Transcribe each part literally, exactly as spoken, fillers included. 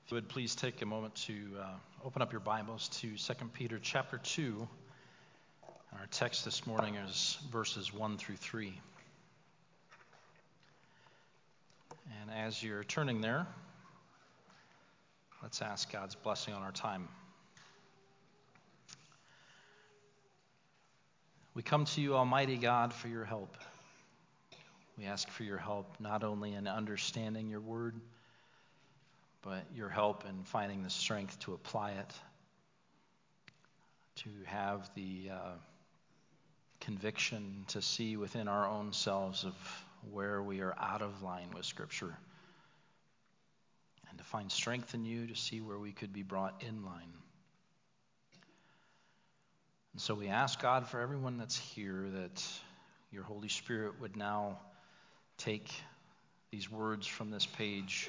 If you would please take a moment to uh, open up your Bibles to Second Peter chapter two. Our text this morning is verses one through three. And as you're turning there, let's ask God's blessing on our time. We come to you, Almighty God, for your help. We ask for your help not only in understanding your word, but your help in finding the strength to apply it, to have the uh, conviction to see within our own selves of where we are out of line with Scripture, and to find strength in you to see where we could be brought in line. And so we ask God for everyone that's here that your Holy Spirit would now take these words from this page,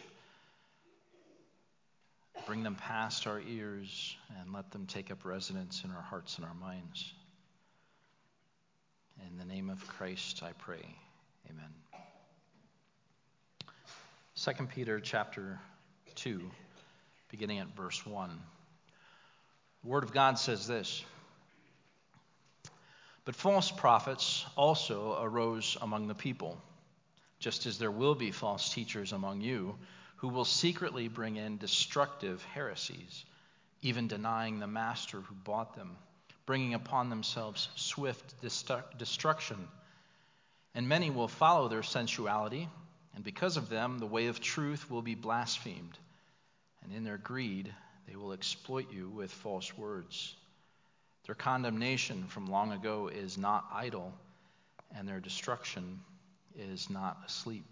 bring them past our ears, and let them take up residence in our hearts and our minds. In the name of Christ, I pray. Amen. Second Peter chapter two, beginning at verse one. The Word of God says this: "But false prophets also arose among the people, just as there will be false teachers among you, who will secretly bring in destructive heresies, even denying the master who bought them, bringing upon themselves swift destru- destruction. And many will follow their sensuality, and because of them the way of truth will be blasphemed. And in their greed they will exploit you with false words. Their condemnation from long ago is not idle, and their destruction is not asleep."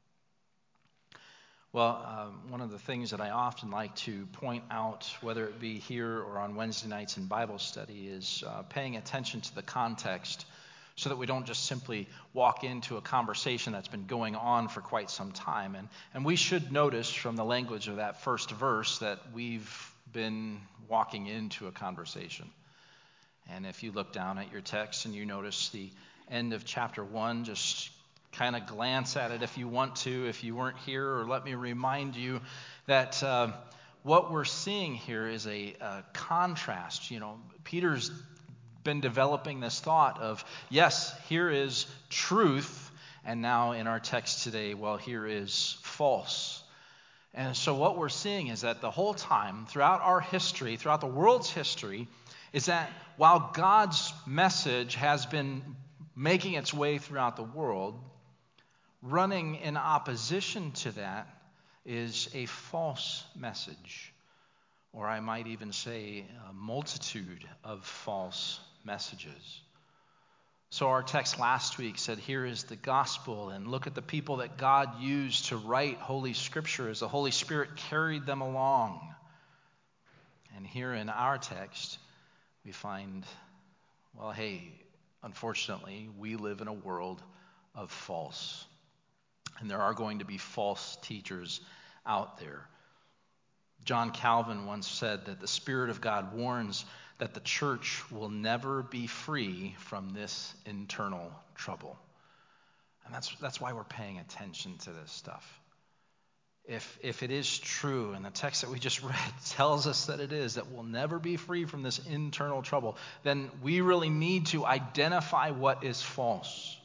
Well, um, one of the things that I often like to point out, whether it be here or on Wednesday nights in Bible study, is uh, paying attention to the context so that we don't just simply walk into a conversation that's been going on for quite some time. And, and we should notice from the language of that first verse that we've been walking into a conversation. And if you look down at your text and you notice the end of chapter one, just kind of glance at it if you want to, if you weren't here, or let me remind you that uh, what we're seeing here is a, a contrast. You know, Peter's been developing this thought of, yes, here is truth, and now in our text today, well, here is false. And so what we're seeing is that the whole time, throughout our history, throughout the world's history, is that while God's message has been making its way throughout the world, running in opposition to that is a false message, or I might even say a multitude of false messages. So our text last week said, here is the gospel, and look at the people that God used to write Holy Scripture as the Holy Spirit carried them along. And here in our text, we find, well, hey, unfortunately, we live in a world of false. And there are going to be false teachers out there. John Calvin once said that the Spirit of God warns that the church will never be free from this internal trouble. And that's that's why we're paying attention to this stuff. If if it is true, and the text that we just read tells us that it is, that we'll never be free from this internal trouble, then we really need to identify what is false.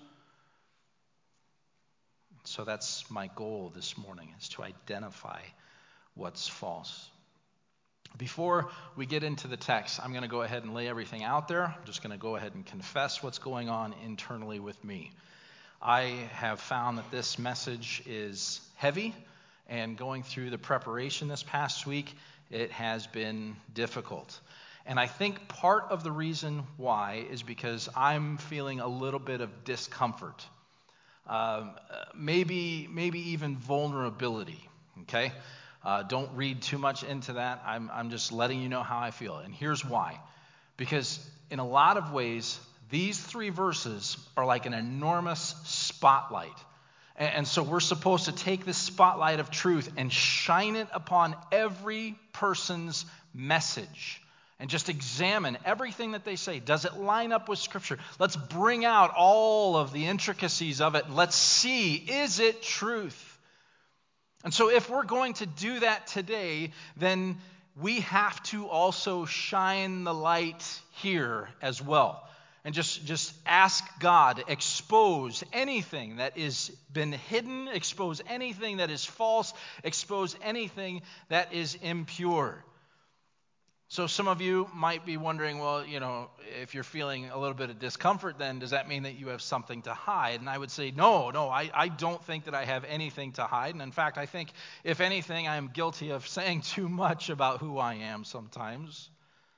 So that's my goal this morning, is to identify what's false. Before we get into the text, I'm going to go ahead and lay everything out there. I'm just going to go ahead and confess what's going on internally with me. I have found that this message is heavy, and going through the preparation this past week, it has been difficult. And I think part of the reason why is because I'm feeling a little bit of discomfort. Um, maybe maybe even vulnerability, okay? Uh, don't read too much into that. I'm, I'm just letting you know how I feel. And here's why. Because in a lot of ways, these three verses are like an enormous spotlight. And, and so we're supposed to take this spotlight of truth and shine it upon every person's message. And just examine everything that they say. Does it line up with Scripture? Let's bring out all of the intricacies of it. Let's see, is it truth? And so if we're going to do that today, then we have to also shine the light here as well. And just, just ask God, expose anything that is been hidden, expose anything that is false, expose anything that is impure. So some of you might be wondering, well, you know, if you're feeling a little bit of discomfort, then does that mean that you have something to hide? And I would say, no, no, I, I don't think that I have anything to hide. And in fact, I think, if anything, I am guilty of saying too much about who I am sometimes.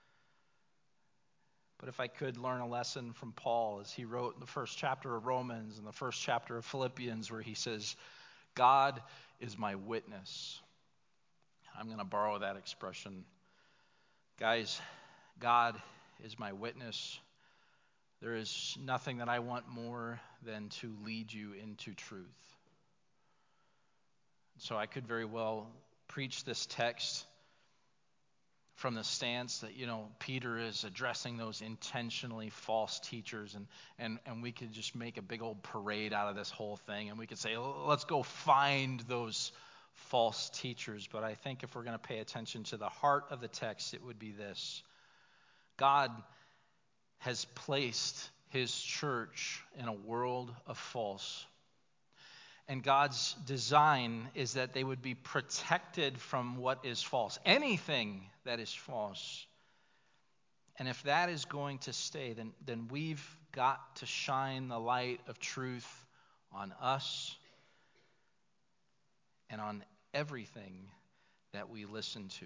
But if I could learn a lesson from Paul, as he wrote in the first chapter of Romans and the first chapter of Philippians, where he says, God is my witness. I'm going to borrow that expression. Guys, God is my witness. There is nothing that I want more than to lead you into truth. So I could very well preach this text from the stance that, you know, Peter is addressing those intentionally false teachers, and, and, and we could just make a big old parade out of this whole thing, and we could say, let's go find those false teachers. But I think if we're going to pay attention to the heart of the text, it would be this. God has placed his church in a world of false. And God's design is that they would be protected from what is false, anything that is false. And if that is going to stay, then, then we've got to shine the light of truth on us and on everything that we listen to.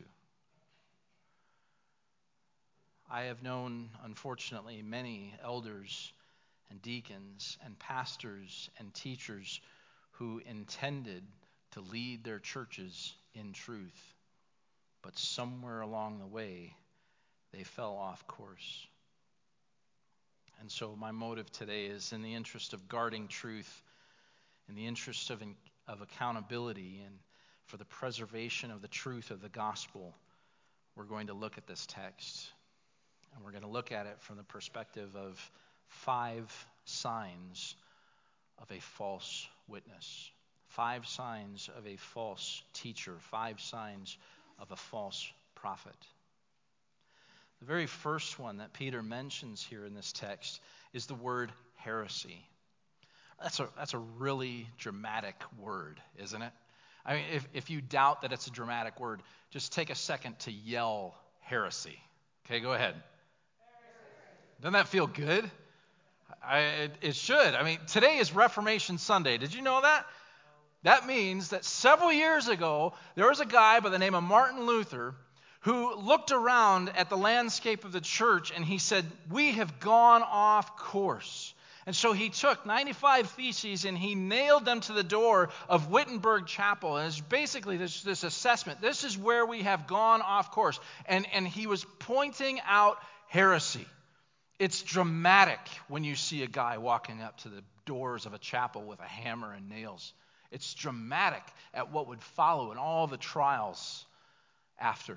I have known, unfortunately, many elders and deacons and pastors and teachers who intended to lead their churches in truth, but somewhere along the way, they fell off course. And so my motive today is, in the interest of guarding truth, in the interest of, of accountability, and for the preservation of the truth of the gospel, we're going to look at this text. And we're going to look at it from the perspective of five signs of a false witness. Five signs of a false teacher. Five signs of a false prophet. The very first one that Peter mentions here in this text is the word heresy. That's a, that's a really dramatic word, isn't it? I mean, if, if you doubt that it's a dramatic word, just take a second to yell heresy. Okay, go ahead. Heresy. Doesn't that feel good? I, it, it should. I mean, today is Reformation Sunday. Did you know that? That means that several years ago, there was a guy by the name of Martin Luther who looked around at the landscape of the church and he said, we have gone off course. And so he took ninety-five theses and he nailed them to the door of Wittenberg Chapel. And it's basically this, this assessment. This is where we have gone off course. And, and he was pointing out heresy. It's dramatic when you see a guy walking up to the doors of a chapel with a hammer and nails. It's dramatic at what would follow and all the trials after.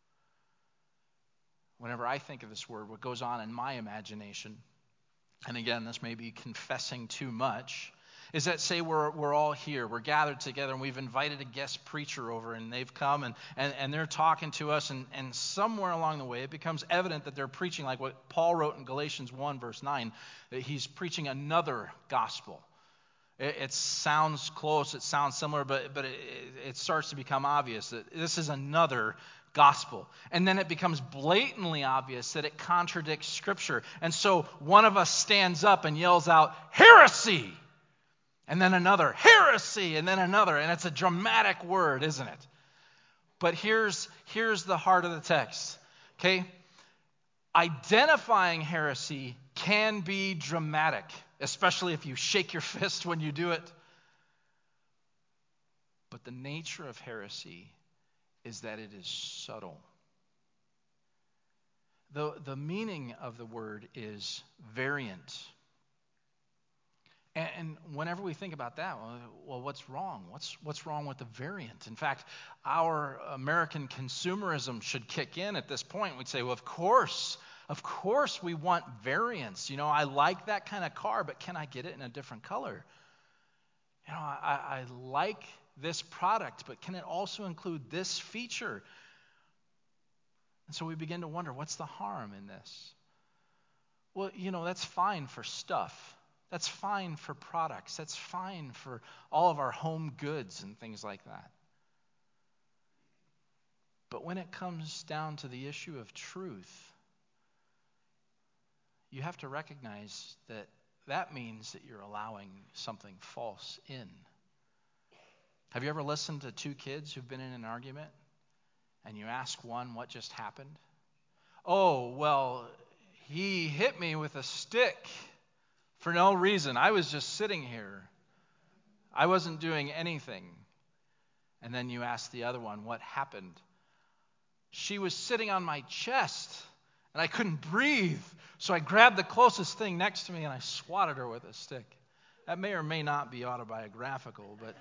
Whenever I think of this word, what goes on in my imagination, and again, this may be confessing too much, is that say we're we're all here, we're gathered together, and we've invited a guest preacher over, and they've come, and, and, and they're talking to us, and, and somewhere along the way, it becomes evident that they're preaching like what Paul wrote in Galatians one, verse nine, that he's preaching another gospel. It, it sounds close, it sounds similar, but, but it, it starts to become obvious that this is another gospel. And then it becomes blatantly obvious that it contradicts Scripture. And so one of us stands up and yells out, heresy! And then another, heresy! And then another. And it's a dramatic word, isn't it? But here's, here's the heart of the text. Okay? Identifying heresy can be dramatic, especially if you shake your fist when you do it. But the nature of heresy is that it is subtle. The, the meaning of the word is variant. And, and whenever we think about that, well, well, what's wrong? What's, what's wrong with the variant? In fact, our American consumerism should kick in at this point. We'd say, well, of course, of course we want variants. You know, I like that kind of car, but can I get it in a different color? You know, I, I like this product, but can it also include this feature? And so we begin to wonder, what's the harm in this? Well, you know, that's fine for stuff. That's fine for products. That's fine for all of our home goods and things like that. But when it comes down to the issue of truth, you have to recognize that that means that you're allowing something false in. Have you ever listened to two kids who've been in an argument and you ask one what just happened? Oh, well, he hit me with a stick for no reason. I was just sitting here. I wasn't doing anything. And then you ask the other one, what happened? She was sitting on my chest and I couldn't breathe. So I grabbed the closest thing next to me and I swatted her with a stick. That may or may not be autobiographical, but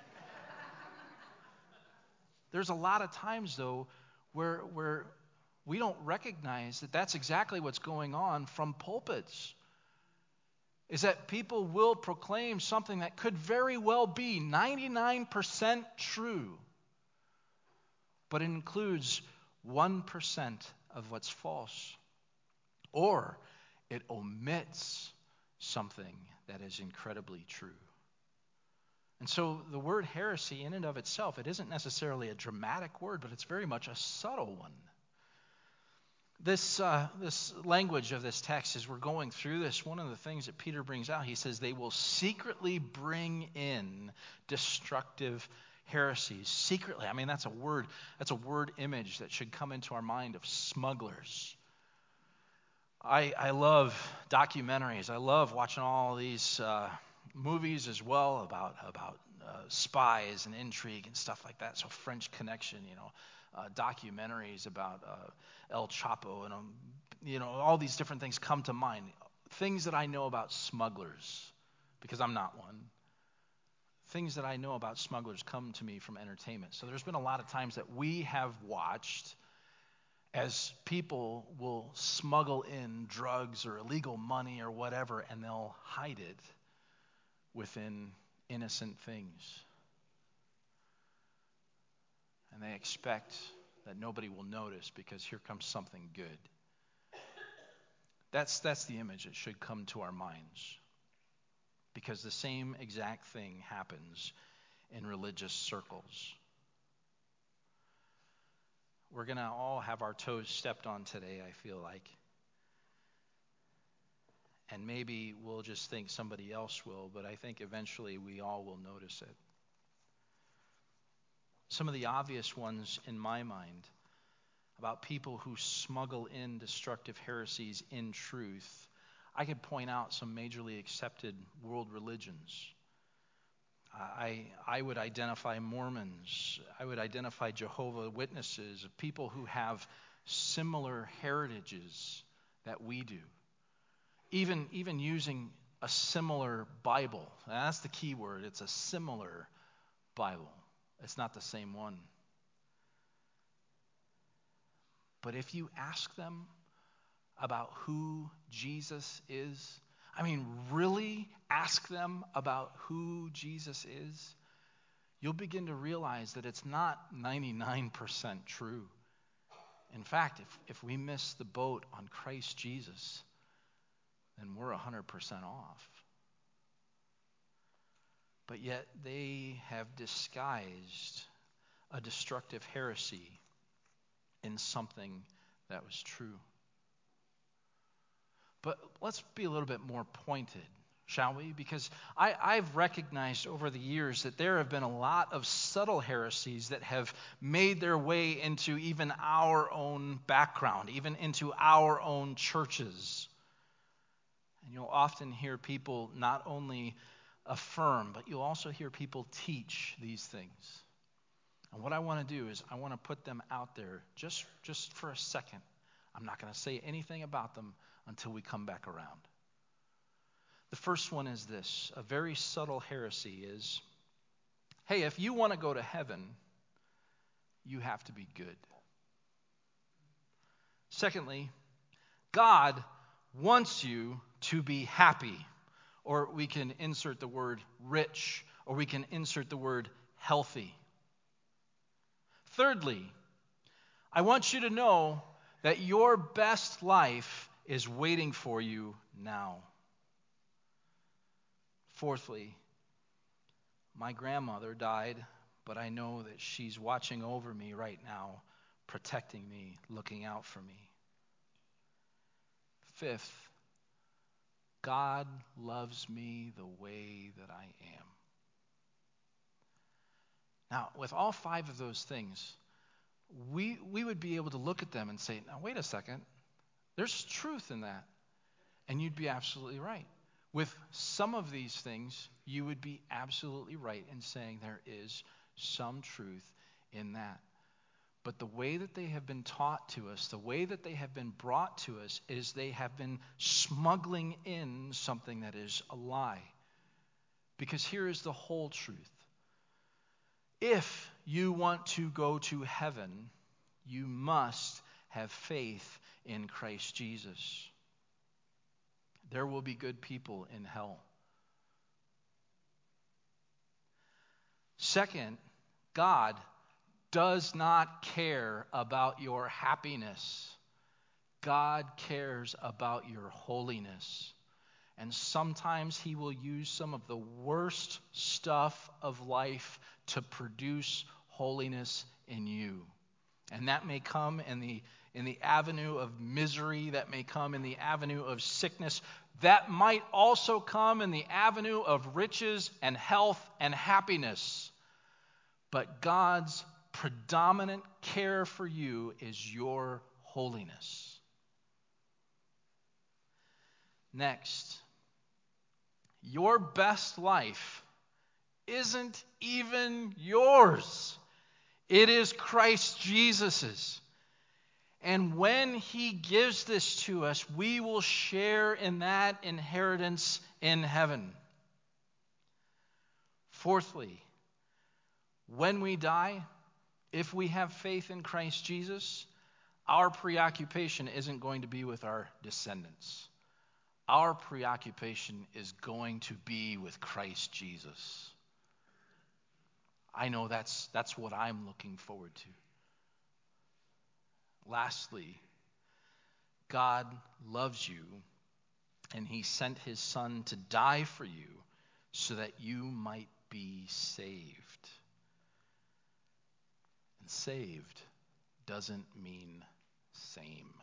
there's a lot of times, though, where, where we don't recognize that that's exactly what's going on from pulpits. Is that people will proclaim something that could very well be ninety-nine percent true, but it includes one percent of what's false. Or it omits something that is incredibly true. And so the word heresy in and of itself, it isn't necessarily a dramatic word, but it's very much a subtle one. This, uh, this language of this text, as we're going through this, one of the things that Peter brings out, he says they will secretly bring in destructive heresies. Secretly, I mean, that's a word, that's a word image that should come into our mind of smugglers. I, I love documentaries. I love watching all these uh, movies as well about about uh, spies and intrigue and stuff like that. So French Connection, you know, uh, documentaries about uh, El Chapo and um, you know, all these different things come to mind. Things that I know about smugglers, because I'm not one. Things that I know about smugglers come to me from entertainment. So there's been a lot of times that we have watched as people will smuggle in drugs or illegal money or whatever, and they'll hide it within innocent things. And they expect that nobody will notice because here comes something good. That's, that's the image that should come to our minds. Because the same exact thing happens in religious circles. We're going to all have our toes stepped on today, I feel like. And maybe we'll just think somebody else will, but I think eventually we all will notice it. Some of the obvious ones in my mind about people who smuggle in destructive heresies in truth, I could point out some majorly accepted world religions. I, I would identify Mormons. I would identify Jehovah's Witnesses, people who have similar heritages that we do. Even, even using a similar Bible. And that's the key word. It's a similar Bible. It's not the same one. But if you ask them about who Jesus is, I mean, really ask them about who Jesus is, you'll begin to realize that it's not ninety-nine percent true. In fact, if, if we miss the boat on Christ Jesus, then we're one hundred percent off. But yet they have disguised a destructive heresy in something that was true. But let's be a little bit more pointed, shall we? Because I, I've recognized over the years that there have been a lot of subtle heresies that have made their way into even our own background, even into our own churches. And you'll often hear people not only affirm, but you'll also hear people teach these things. And what I want to do is I want to put them out there just, just for a second. I'm not going to say anything about them until we come back around. The first one is this. A very subtle heresy is, hey, if you want to go to heaven, you have to be good. Secondly, God wants you to be happy. Or we can insert the word rich, or we can insert the word healthy. Thirdly, I want you to know that your best life is waiting for you now. Fourthly, my grandmother died, but I know that she's watching over me right now, protecting me, looking out for me. Fifth, God loves me the way that I am. Now, with all five of those things, we we would be able to look at them and say, now, wait a second. There's truth in that. And you'd be absolutely right. With some of these things, you would be absolutely right in saying there is some truth in that. But the way that they have been taught to us, the way that they have been brought to us, is they have been smuggling in something that is a lie. Because here is the whole truth. If you want to go to heaven, you must have faith in Christ Jesus. There will be good people in hell. Second, God does not care about your happiness. God cares about your holiness. And sometimes he will use some of the worst stuff of life to produce holiness in you. And that may come in the in the avenue of misery, that may come in the avenue of sickness, that might also come in the avenue of riches and health and happiness. But God's predominant care for you is your holiness. Next, your best life isn't even yours. It is Christ Jesus's. And when he gives this to us, we will share in that inheritance in heaven. Fourthly, when we die, if we have faith in Christ Jesus, our preoccupation isn't going to be with our descendants. Our preoccupation is going to be with Christ Jesus. I know that's that's what I'm looking forward to. Lastly, God loves you, and he sent his Son to die for you so that you might be saved. And saved doesn't mean same.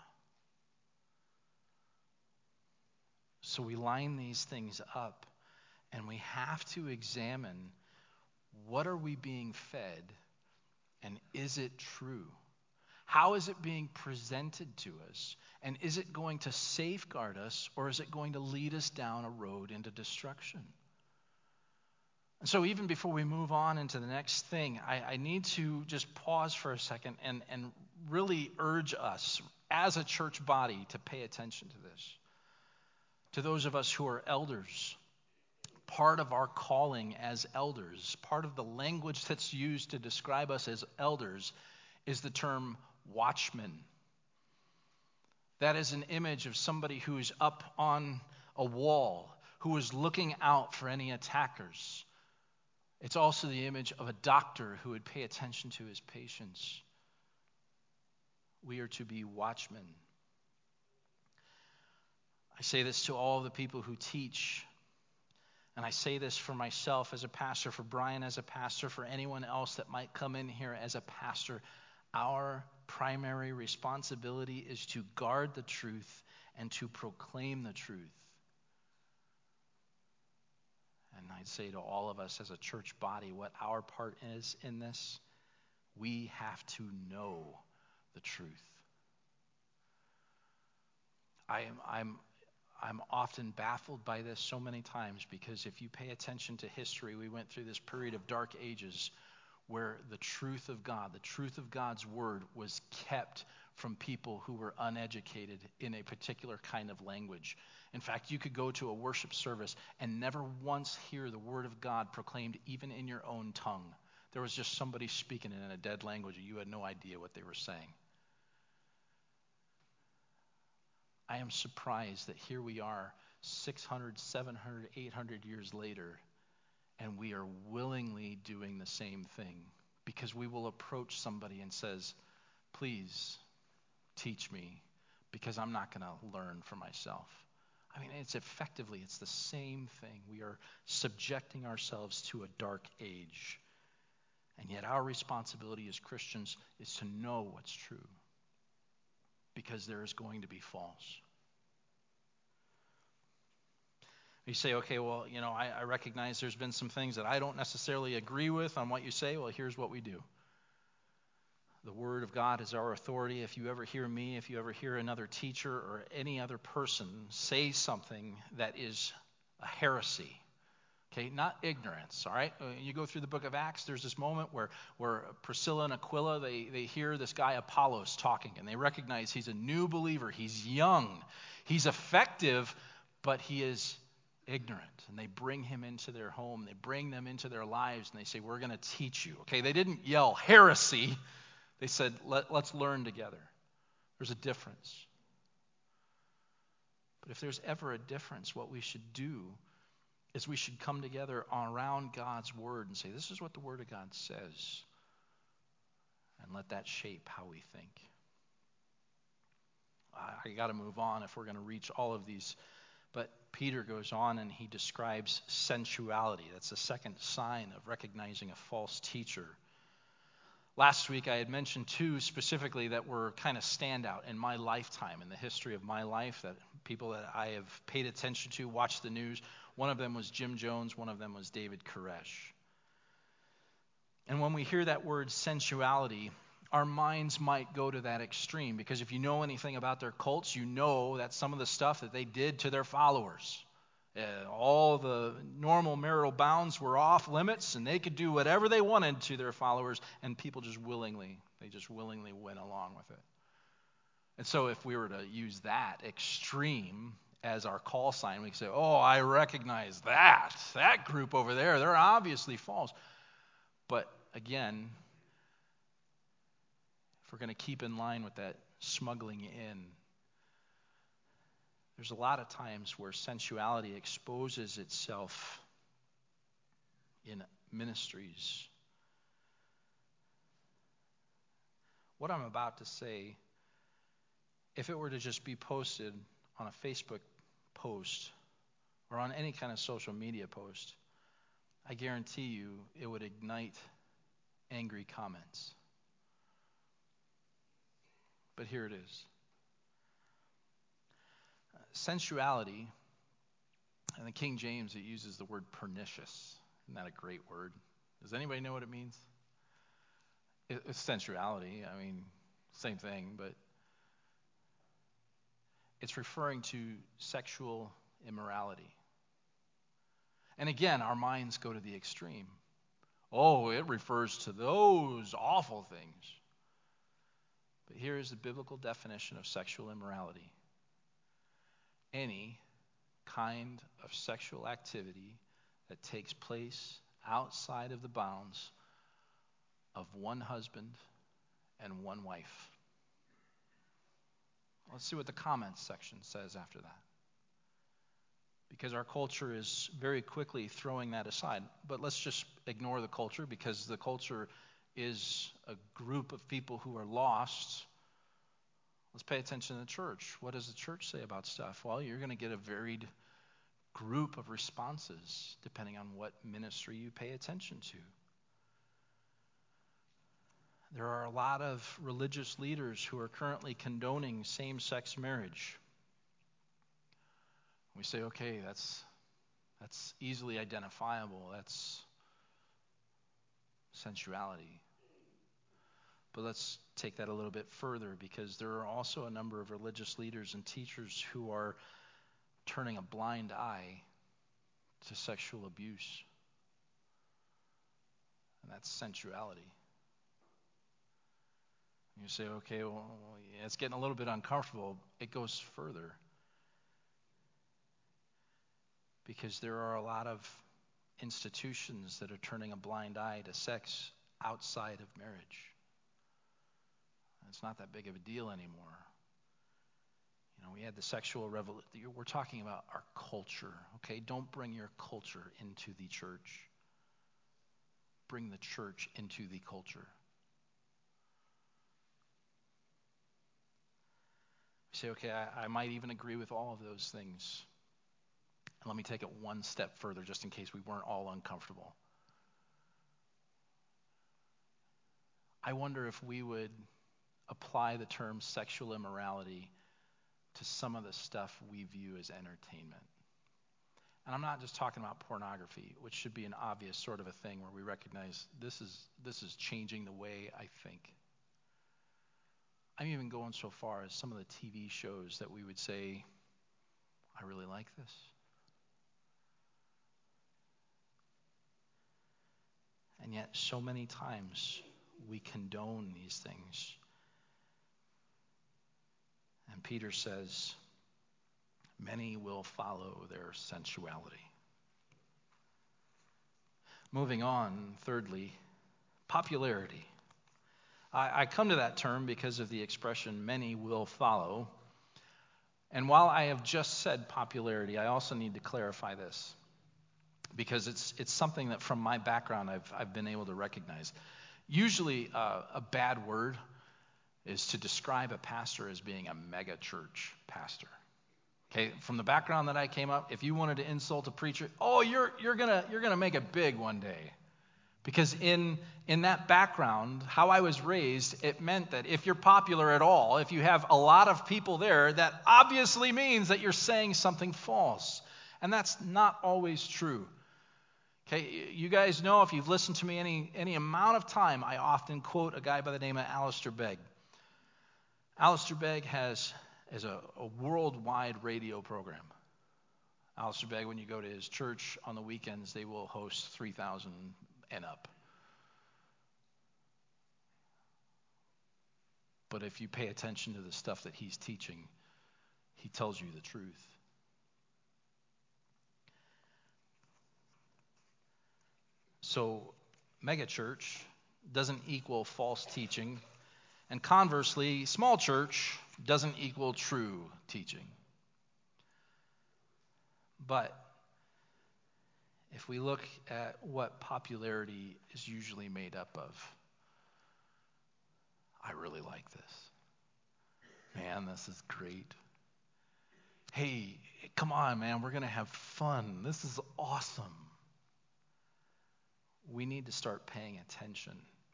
So we line these things up, and we have to examine, what are we being fed, and is it true? How is it being presented to us? And is it going to safeguard us, or is it going to lead us down a road into destruction? And so even before we move on into the next thing, I, I need to just pause for a second and, and really urge us as a church body to pay attention to this. To those of us who are elders, part of our calling as elders, part of the language that's used to describe us as elders is the term watchman. That is an image of somebody who is up on a wall, who is looking out for any attackers. It's also the image of a doctor who would pay attention to his patients. We are to be watchmen. I say this to all the people who teach, and I say this for myself as a pastor, for Brian as a pastor, for anyone else that might come in here as a pastor. Our primary responsibility is to guard the truth and to proclaim the truth. And I'd say to all of us as a church body, what our part is in this, we have to know the truth. I am, I'm, I'm often baffled by this so many times, because if you pay attention to history, we went through this period of dark ages where the truth of God, the truth of God's word was kept from people who were uneducated in a particular kind of language. In fact, you could go to a worship service and never once hear the word of God proclaimed even in your own tongue. There was just somebody speaking in a dead language and you had no idea what they were saying. I am surprised that here we are six hundred, seven hundred, eight hundred years later, and we are willingly doing the same thing because we will approach somebody and says, please teach me, because I'm not going to learn for myself. I mean, it's effectively, it's the same thing. We are subjecting ourselves to a dark age. And yet our responsibility as Christians is to know what's true, because there is going to be false. You say, okay, well, you know, I, I recognize there's been some things that I don't necessarily agree with on what you say. Well, here's what we do. The Word of God is our authority. If you ever hear me, if you ever hear another teacher or any other person say something that is a heresy, okay, not ignorance, all right? You go through the book of Acts, there's this moment where, where Priscilla and Aquila, they, they hear this guy Apollos talking, and they recognize he's a new believer. He's young. He's effective, but he is ignorant. And they bring him into their home. They bring them into their lives, and they say, we're going to teach you. Okay, they didn't yell heresy. They said, Let, let's learn together. There's a difference. But if there's ever a difference, what we should do is we should come together around God's Word and say, this is what the Word of God says. And let that shape how we think. I, I got to move on if we're going to reach all of these. But Peter goes on and he describes sensuality. That's the second sign of recognizing a false teacher. Last week I had mentioned two specifically that were kind of standout in my lifetime, in the history of my life, that people that I have paid attention to, watched the news. One of them was Jim Jones, one of them was David Koresh. And when we hear that word sensuality, our minds might go to that extreme, because if you know anything about their cults, you know that some of the stuff that they did to their followers, uh, all the normal marital bounds were off limits, and they could do whatever they wanted to their followers, and people just willingly, they just willingly went along with it. And so if we were to use that extreme as our call sign, we could say, oh, I recognize that. That group over there, they're obviously false. But again, if we're going to keep in line with that smuggling in, there's a lot of times where sensuality exposes itself in ministries. What I'm about to say, if it were to just be posted on a Facebook post or on any kind of social media post, I guarantee you it would ignite angry comments. But here it is. Uh, sensuality, in the King James, it uses the word pernicious. Isn't that a great word? Does anybody know what it means? It, it's sensuality. I mean, same thing, but it's referring to sexual immorality. And again, our minds go to the extreme. Oh, it refers to those awful things. But here is the biblical definition of sexual immorality. Any kind of sexual activity that takes place outside of the bounds of one husband and one wife. Let's see what the comments section says after that. Because our culture is very quickly throwing that aside. But let's just ignore the culture, because the culture is a group of people who are lost. Let's pay attention to the church. What does the church say about stuff? Well, you're going to get a varied group of responses depending on what ministry you pay attention to. There are a lot of religious leaders who are currently condoning same-sex marriage. We say, okay, that's that's easily identifiable. That's sensuality. But let's take that a little bit further, because there are also a number of religious leaders and teachers who are turning a blind eye to sexual abuse. And that's sensuality. You say, okay, well, yeah, it's getting a little bit uncomfortable. It goes further. Because there are a lot of institutions that are turning a blind eye to sex outside of marriage. It's not that big of a deal anymore. You know, we had the sexual revolution. We're talking about our culture, okay? Don't bring your culture into the church. bring the church into the culture. You say, okay, I, I might even agree with all of those things. Let me take it one step further, just in case we weren't all uncomfortable. I wonder if we would apply the term sexual immorality to some of the stuff we view as entertainment. And I'm not just talking about pornography, which should be an obvious sort of a thing where we recognize this is this is changing the way I think. I'm even going so far as some of the T V shows that we would say, I really like this. And yet so many times we condone these things. And Peter says, many will follow their sensuality. Moving on, thirdly, popularity. I, I come to that term because of the expression, many will follow. And while I have just said popularity, I also need to clarify this, because it's it's something that from my background I've I've been able to recognize. Usually uh, a bad word is to describe a pastor as being a mega church pastor. Okay, from the background that I came up, if you wanted to insult a preacher, oh, you're you're gonna you're gonna make it big one day. Because in in that background, how I was raised, it meant that if you're popular at all, if you have a lot of people there, that obviously means that you're saying something false. And that's not always true. Okay, you guys know, if you've listened to me any any amount of time, I often quote a guy by the name of Alistair Begg. Alistair Begg has is a, a worldwide radio program. Alistair Begg, when you go to his church on the weekends, they will host three thousand and up. But if you pay attention to the stuff that he's teaching, he tells you the truth. So, megachurch doesn't equal false teaching. And conversely, small church doesn't equal true teaching. But if we look at what popularity is usually made up of, I really like this. Man, this is great. Hey, come on, man, we're going to have fun. This is awesome. We need to start paying attention.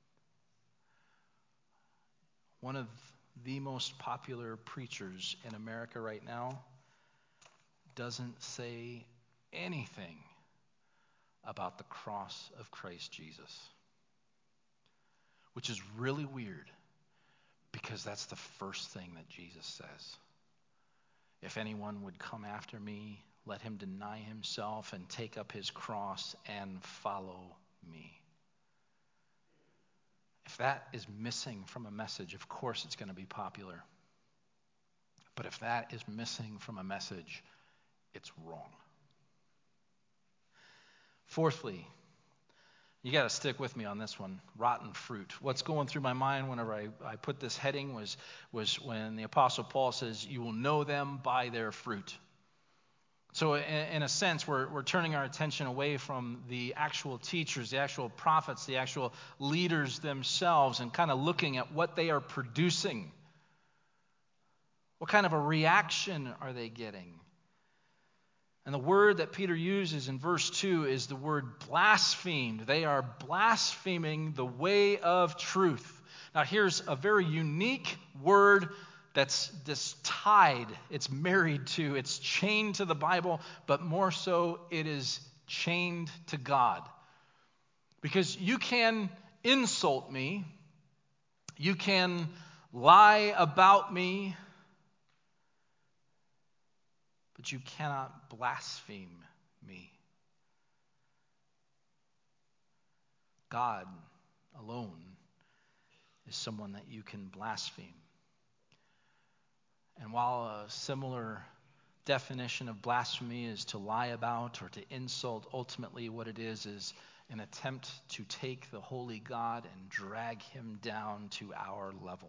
One of the most popular preachers in America right now doesn't say anything about the cross of Christ Jesus, which is really weird because that's the first thing that Jesus says. If anyone would come after me, let him deny himself and take up his cross and follow me. If that is missing from a message, of course it's going to be popular. But if that is missing from a message, it's wrong. Fourthly, you got to stick with me on this one, rotten fruit. What's going through my mind whenever I, I put this heading was, was when the Apostle Paul says, you will know them by their fruit. So in, in a sense, we're, we're turning our attention away from the actual teachers, the actual prophets, the actual leaders themselves, and kind of looking at what they are producing. What kind of a reaction are they getting? And the word that Peter uses in verse two is the word blasphemed. They are blaspheming the way of truth. Now here's a very unique word that's just tied, it's married to, it's chained to the Bible, but more so it is chained to God. Because you can insult me, you can lie about me, but you cannot blaspheme me. God alone is someone that you can blaspheme. And while a similar definition of blasphemy is to lie about or to insult, ultimately what it is is an attempt to take the holy God and drag him down to our level.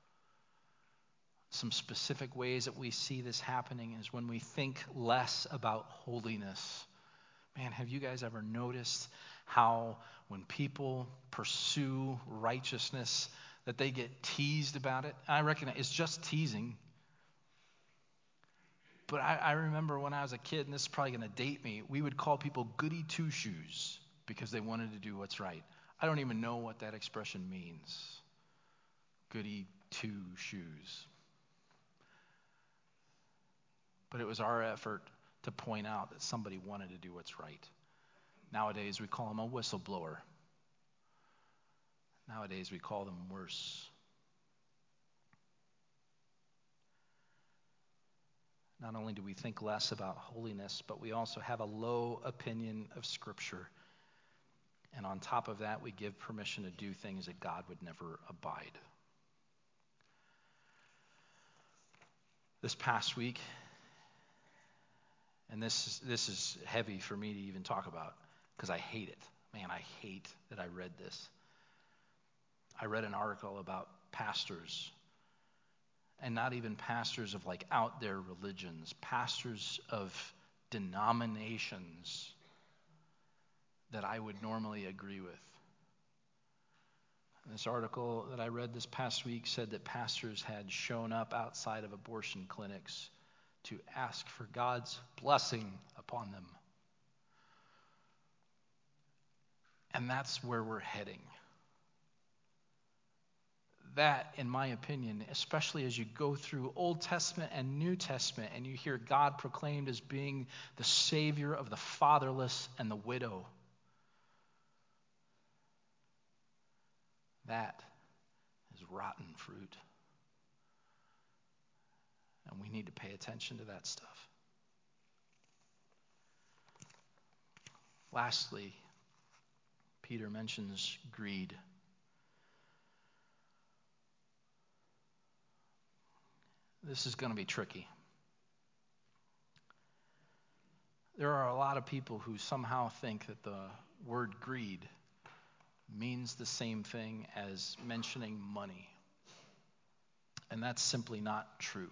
Some specific ways that we see this happening is when we think less about holiness. Man, have you guys ever noticed how when people pursue righteousness, that they get teased about it. I recognize it's just teasing. But I, I remember when I was a kid, and this is probably going to date me, we would call people goody two-shoes because they wanted to do what's right. I don't even know what that expression means. Goody two-shoes. But it was our effort to point out that somebody wanted to do what's right. Nowadays, we call them a whistleblower. Nowadays, we call them worse. Not only do we think less about holiness, but we also have a low opinion of Scripture. And on top of that, we give permission to do things that God would never abide. This past week, and this is, this is heavy for me to even talk about because I hate it. Man, I hate that I read this. I read an article about pastors, and not even pastors of like out there religions, pastors of denominations that I would normally agree with. This article that I read this past week said that pastors had shown up outside of abortion clinics to ask for God's blessing upon them. And that's where we're heading. That, in my opinion, especially as you go through Old Testament and New Testament and you hear God proclaimed as being the Savior of the fatherless and the widow, that is rotten fruit. And we need to pay attention to that stuff. Lastly, Peter mentions greed. This is going to be tricky. There are a lot of people who somehow think that the word greed means the same thing as mentioning money. And that's simply not true.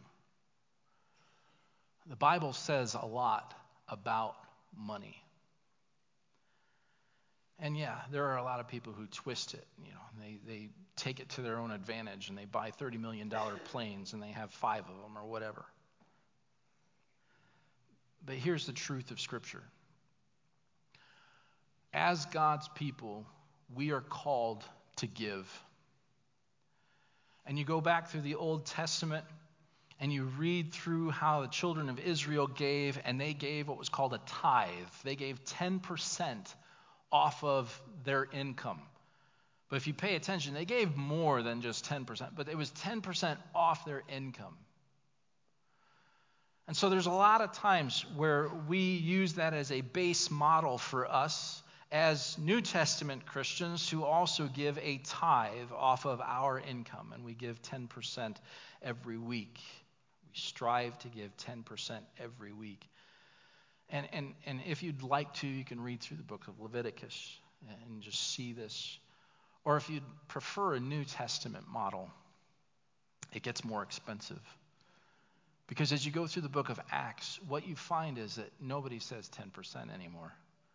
The Bible says a lot about money. And yeah, there are a lot of people who twist it. You know, they, they take it to their own advantage and they buy thirty million dollars planes and they have five of them or whatever. But here's the truth of Scripture. As God's people, we are called to give. And you go back through the Old Testament and you read through how the children of Israel gave, and they gave what was called a tithe. They gave ten percent off of their income. But if you pay attention, they gave more than just ten percent, but it was ten percent off their income. And so there's a lot of times where we use that as a base model for us as New Testament Christians who also give a tithe off of our income, and we give ten percent every week. We strive to give ten percent every week. And, and, and if you'd like to, you can read through the book of Leviticus and just see this. Or if you'd prefer a New Testament model, it gets more expensive. Because as you go through the book of Acts, what you find is that nobody says ten percent anymore.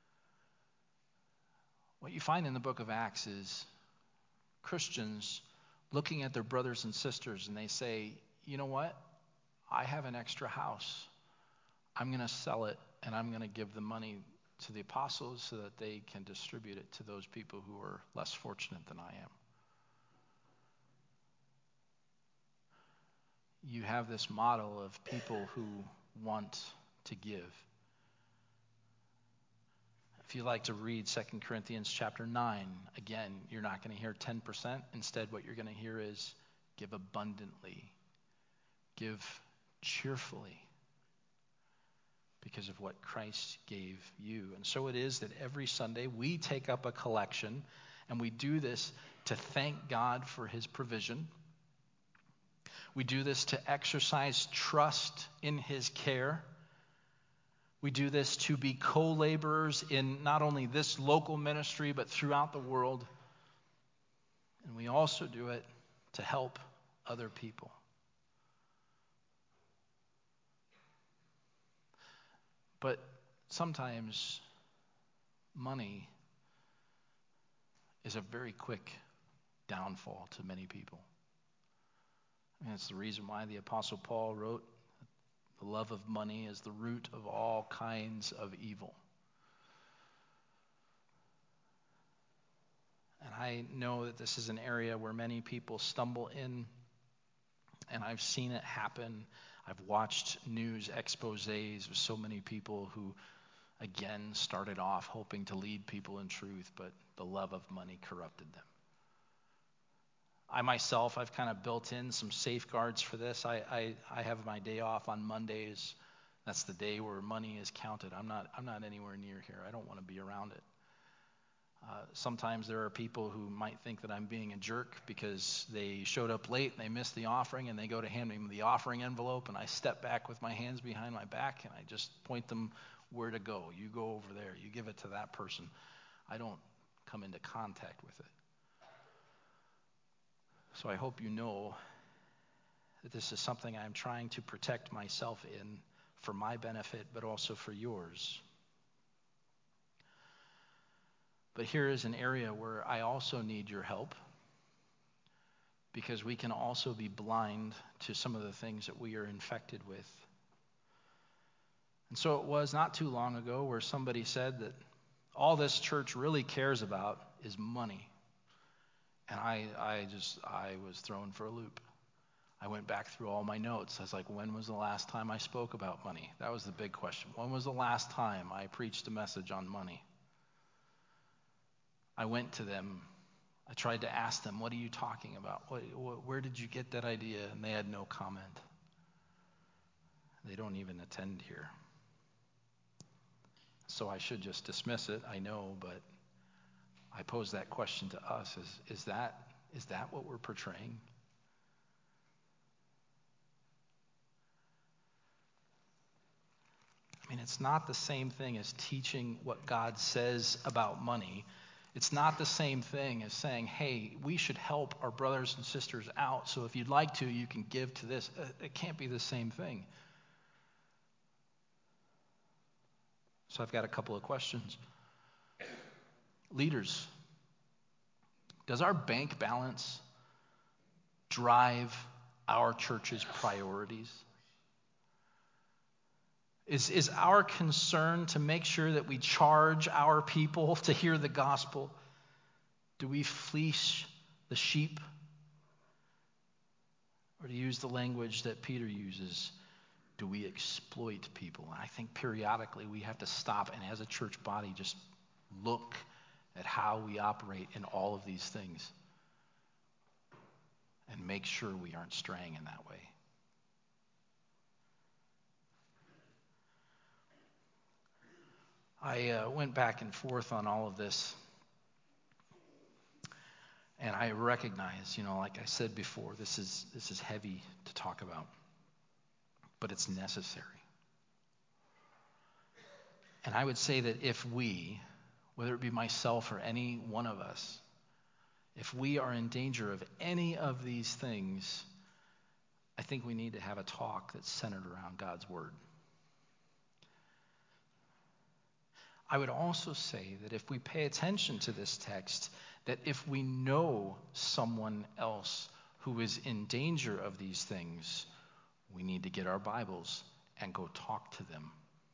What you find in the book of Acts is Christians looking at their brothers and sisters and they say, you know what? I have an extra house. I'm going to sell it and I'm going to give the money to the apostles so that they can distribute it to those people who are less fortunate than I am. You have this model of people who want to give. If you like to read Second Corinthians chapter nine, again, you're not going to hear ten percent. Instead, what you're going to hear is give abundantly, give cheerfully, because of what Christ gave you. And so it is that every Sunday we take up a collection, and we do this to thank God for his provision. We do this to exercise trust in his care. We do this to be co-laborers in not only this local ministry, but throughout the world. And we also do it to help other people. But sometimes money is a very quick downfall to many people. And that's the reason why the Apostle Paul wrote, the love of money is the root of all kinds of evil. And I know that this is an area where many people stumble in, and I've seen it happen. I've watched news exposés of so many people who, again, started off hoping to lead people in truth, but the love of money corrupted them. I myself, I've kind of built in some safeguards for this. I, I, I have my day off on Mondays. That's the day where money is counted. I'm not, I'm not anywhere near here. I don't want to be around it. Uh, sometimes there are people who might think that I'm being a jerk because they showed up late and they missed the offering, and they go to hand me the offering envelope, and I step back with my hands behind my back and I just point them where to go. You go over there. You give it to that person. I don't come into contact with it. So I hope you know that this is something I'm trying to protect myself in for my benefit, but also for yours. But here is an area where I also need your help, because we can also be blind to some of the things that we are infected with. And so it was not too long ago where somebody said that all this church really cares about is money. And I, I just, I was thrown for a loop. I went back through all my notes. I was like, when was the last time I spoke about money? That was the big question. When was the last time I preached a message on money? I went to them. I tried to ask them, what are you talking about? What, what, where did you get that idea? And they had no comment. They don't even attend here. So I should just dismiss it, I know, but I pose that question to us. Is, is that, is that what we're portraying? I mean, it's not the same thing as teaching what God says about money. It's not the same thing as saying, hey, we should help our brothers and sisters out, so if you'd like to, you can give to this. It can't be the same thing. So I've got a couple of questions. Leaders, does our bank balance drive our church's priorities? Is, is our concern to make sure that we charge our people to hear the gospel? Do we fleece the sheep? Or to use the language that Peter uses, do we exploit people? And I think periodically we have to stop and, as a church body, just look at how we operate in all of these things and make sure we aren't straying in that way. I uh, went back and forth on all of this, and I recognize, you know, like I said before, this is this is heavy to talk about, but it's necessary. And I would say that if we, whether it be myself or any one of us, if we are in danger of any of these things, I think we need to have a talk that's centered around God's word. I would also say that if we pay attention to this text, that if we know someone else who is in danger of these things, we need to get our Bibles and go talk to them.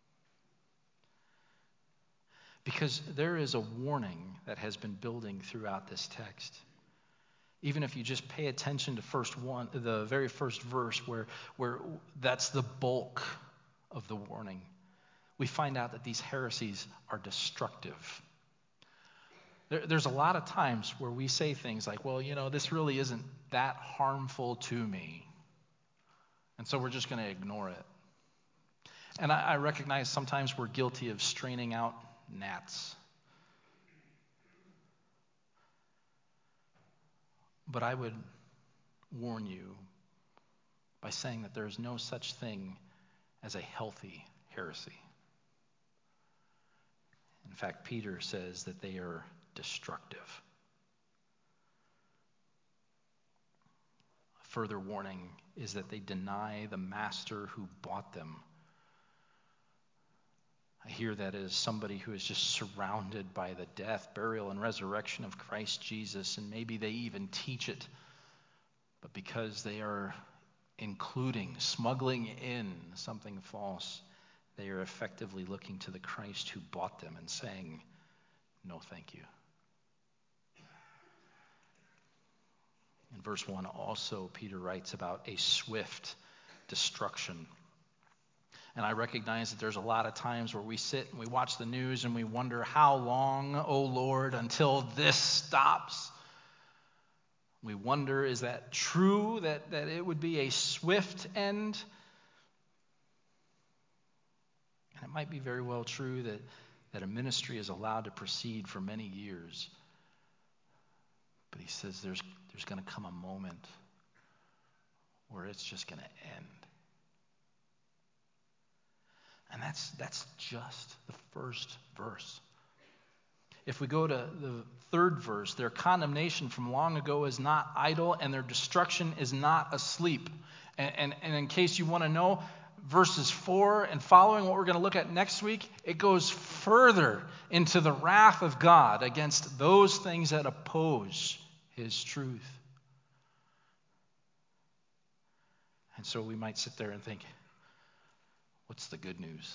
Because there is a warning that has been building throughout this text. Even if you just pay attention to first one, the very first verse, where, where that's the bulk of the warning, we find out that these heresies are destructive. There, there's a lot of times where we say things like, well, you know, this really isn't that harmful to me, and so we're just going to ignore it. And I, I recognize sometimes we're guilty of straining out gnats. But I would warn you by saying that there is no such thing as a healthy heresy. In fact, Peter says that they are destructive. A further warning is that they deny the master who bought them. I hear that as somebody who is just surrounded by the death, burial, and resurrection of Christ Jesus, and maybe they even teach it, but because they are including, smuggling in something false, they are effectively looking to the Christ who bought them and saying, no, thank you. In verse one also, Peter writes about a swift destruction. And I recognize that there's a lot of times where we sit and we watch the news and we wonder, how long, O Lord, until this stops? We wonder, is that true, that, that it would be a swift end? And it might be very well true that, that a ministry is allowed to proceed for many years. But he says there's, there's going to come a moment where it's just going to end. And that's that's just the first verse. If we go to the third verse, their condemnation from long ago is not idle, and their destruction is not asleep. And, and, and in case you want to know, verses four and following, what we're going to look at next week, it goes further into the wrath of God against those things that oppose his truth. And so we might sit there and think, what's the good news?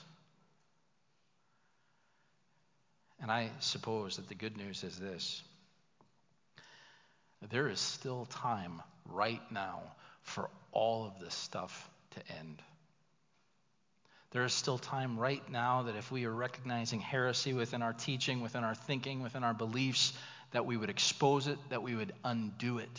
And I suppose that the good news is this. There is still time right now for all of this stuff to end. There is still time right now that if we are recognizing heresy within our teaching, within our thinking, within our beliefs, that we would expose it, that we would undo it.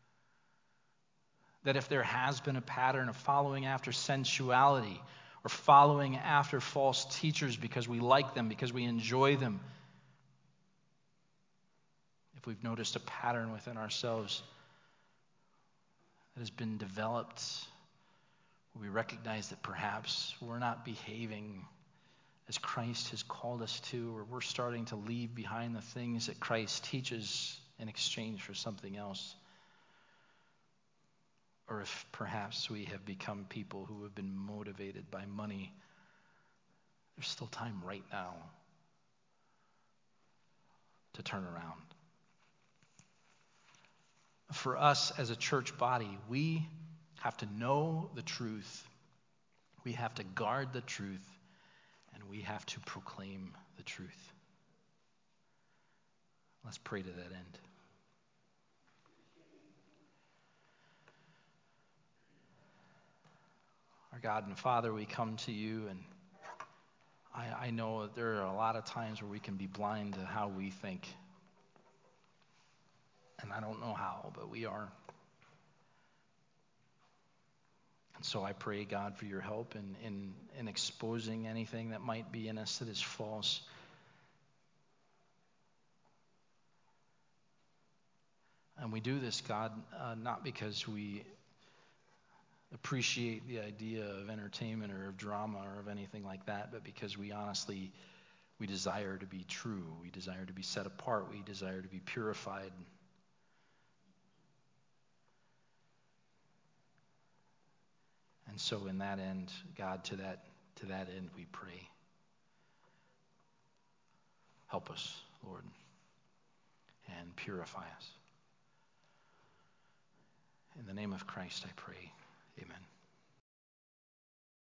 That if there has been a pattern of following after sensuality, or following after false teachers because we like them, because we enjoy them. If we've noticed a pattern within ourselves that has been developed, we recognize that perhaps we're not behaving as Christ has called us to, or we're starting to leave behind the things that Christ teaches in exchange for something else. Or if perhaps we have become people who have been motivated by money, there's still time right now to turn around. For us as a church body, we have to know the truth, we have to guard the truth, and we have to proclaim the truth. Let's pray to that end. Our God and Father, we come to you, and I, I know that there are a lot of times where we can be blind to how we think. And I don't know how, but we are. And so I pray, God, for your help in, in, in exposing anything that might be in us that is false. And we do this, God, uh, not because we appreciate the idea of entertainment or of drama or of anything like that, but because we honestly, we desire to be true. We desire to be set apart. We desire to be purified. And so in that end, God, to that, to that end we pray. Help us, Lord, and purify us. In the name of Christ I pray. Amen.